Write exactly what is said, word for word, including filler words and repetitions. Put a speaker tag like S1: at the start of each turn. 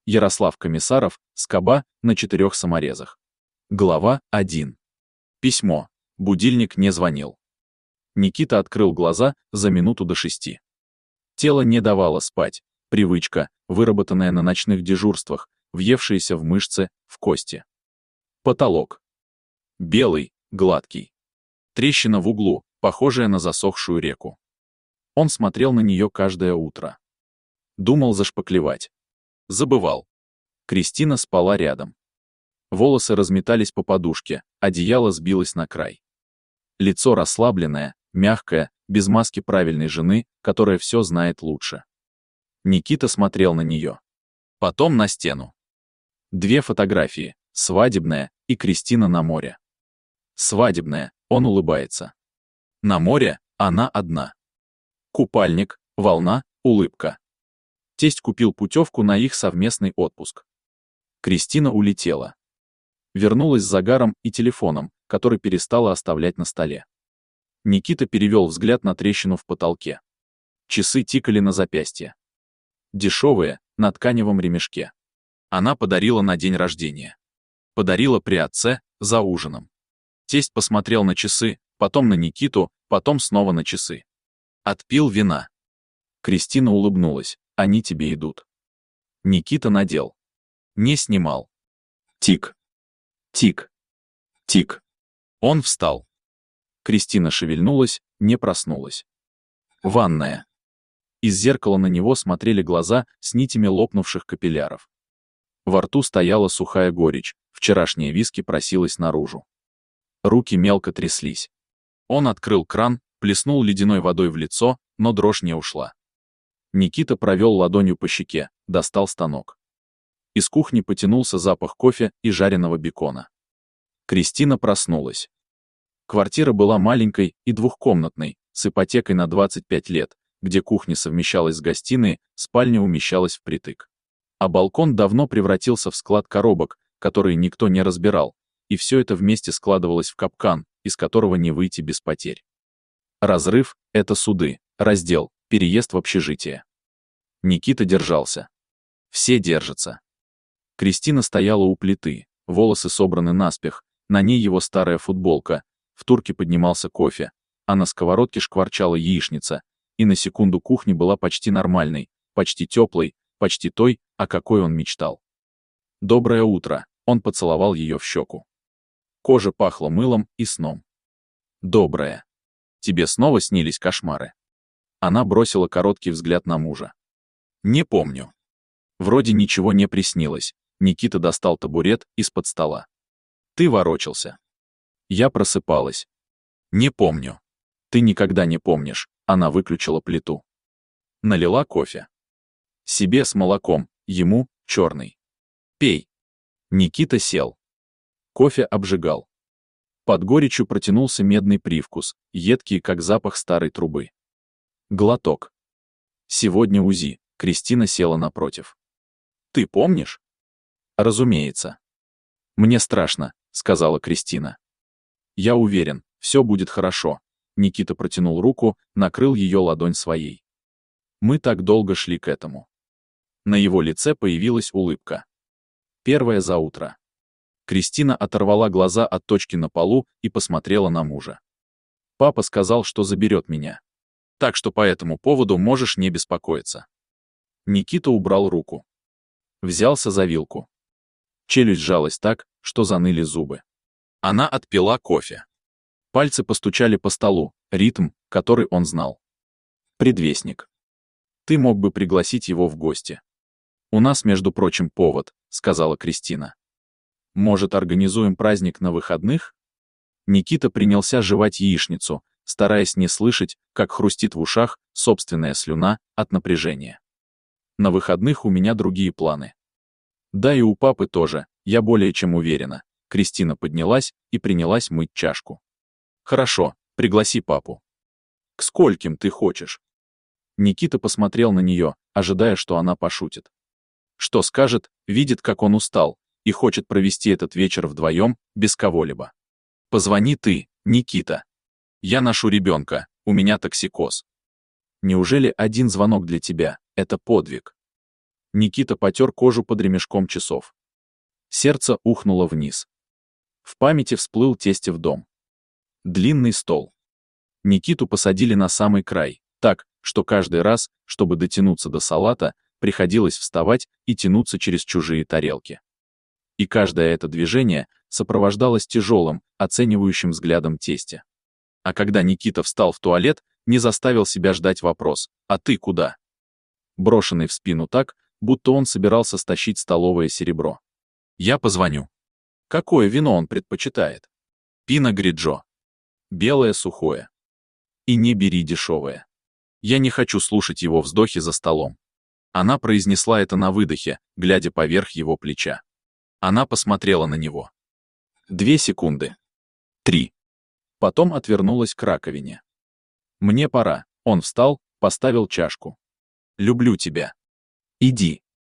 S1: Ярослав Комиссаров, скоба на четырех саморезах. Глава один. Письмо. Будильник не звонил. Никита открыл глаза за минуту до шести. Тело не давало спать, привычка, выработанная на ночных дежурствах, въевшаяся в мышцы, в кости. Потолок. Белый, гладкий. Трещина в углу, похожая на засохшую реку. Он смотрел на нее каждое утро. Думал зашпаклевать. Забывал. Кристина спала рядом. Волосы разметались по подушке, одеяло сбилось на край. Лицо расслабленное, мягкое, без маски правильной жены, которая все знает лучше. Никита смотрел на нее. Потом на стену. Две фотографии, свадебная и Кристина на море. Свадебная, он улыбается. На море она одна. Купальник, волна, улыбка. Тесть купил путевку на их совместный отпуск. Кристина улетела. Вернулась с загаром и телефоном, который перестала оставлять на столе. Никита перевел взгляд на трещину в потолке. Часы тикали на запястье. Дешевые, на тканевом ремешке. Она подарила на день рождения. Подарила при отце, за ужином. Тесть посмотрел на часы, потом на Никиту, потом снова на часы. Отпил вина. Кристина улыбнулась. Они тебе идут. Никита надел. Не снимал. Тик. Тик. Тик. Он встал. Кристина шевельнулась, не проснулась. Ванная. Из зеркала на него смотрели глаза с нитями лопнувших капилляров. Во рту стояла сухая горечь, вчерашняя виски просилась наружу. Руки мелко тряслись. Он открыл кран, плеснул ледяной водой в лицо, но дрожь не ушла. Никита провел ладонью по щеке, достал станок. Из кухни потянулся запах кофе и жареного бекона. Кристина проснулась. Квартира была маленькой и двухкомнатной, с ипотекой на двадцать пять лет, где кухня совмещалась с гостиной, спальня умещалась впритык. А балкон давно превратился в склад коробок, которые никто не разбирал, и все это вместе складывалось в капкан, из которого не выйти без потерь. Разрыв — это суды, раздел, переезд в общежитие. Никита держался. Все держатся. Кристина стояла у плиты, волосы собраны наспех, на ней его старая футболка, в турке поднимался кофе, а на сковородке шкварчала яичница, и на секунду кухня была почти нормальной, почти теплой, почти той, о какой он мечтал. «Доброе утро», — он поцеловал ее в щеку. Кожа пахла мылом и сном. «Доброе. Тебе снова снились кошмары?» Она бросила короткий взгляд на мужа. «Не помню». Вроде ничего не приснилось. Никита достал табурет из-под стола. «Ты ворочался». Я просыпалась. «Не помню». «Ты никогда не помнишь». Она выключила плиту. Налила кофе. Себе с молоком, ему — черный. «Пей». Никита сел. Кофе обжигал. Под горечью протянулся медный привкус, едкий, как запах старой трубы. Глоток. Сегодня УЗИ. Кристина села напротив. «Ты помнишь?» «Разумеется». «Мне страшно», — сказала Кристина. «Я уверен, все будет хорошо». Никита протянул руку, накрыл ее ладонь своей. Мы так долго шли к этому. На его лице появилась улыбка. Первая за утро. Кристина оторвала глаза от точки на полу и посмотрела на мужа. «Папа сказал, что заберет меня. Так что по этому поводу можешь не беспокоиться». Никита убрал руку. Взялся за вилку. Челюсть сжалась так, что заныли зубы. Она отпила кофе. Пальцы постучали по столу, ритм, который он знал. Предвестник. Ты мог бы пригласить его в гости. У нас, между прочим, повод, сказала Кристина. Может, организуем праздник на выходных? Никита принялся жевать яичницу, стараясь не слышать, как хрустит в ушах собственная слюна от напряжения. На выходных у меня другие планы. Да и у папы тоже, я более чем уверена. Кристина поднялась и принялась мыть чашку. Хорошо, пригласи папу. К скольким ты хочешь? Никита посмотрел на нее, ожидая, что она пошутит. Что скажет, видит, как он устал, и хочет провести этот вечер вдвоем, без кого-либо. Позвони ты, Никита. Я ношу ребенка, у меня токсикоз. Неужели один звонок для тебя — это подвиг? Никита потер кожу под ремешком часов. Сердце ухнуло вниз. В памяти всплыл Тестев дом. Длинный стол. Никиту посадили на самый край, так, что каждый раз, чтобы дотянуться до салата, приходилось вставать и тянуться через чужие тарелки. И каждое это движение сопровождалось тяжелым, оценивающим взглядом тестя. А когда Никита встал в туалет, не заставил себя ждать вопрос: «А ты куда?», брошенный в спину так, будто он собирался стащить столовое серебро. «Я позвоню». Какое вино он предпочитает? Пино Гриджо. Белое сухое. И не бери дешевое. Я не хочу слушать его вздохи за столом. Она произнесла это на выдохе, глядя поверх его плеча. Она посмотрела на него. Две секунды. Три. Потом отвернулась к раковине. «Мне пора». Он встал, поставил чашку. «Люблю тебя. Иди».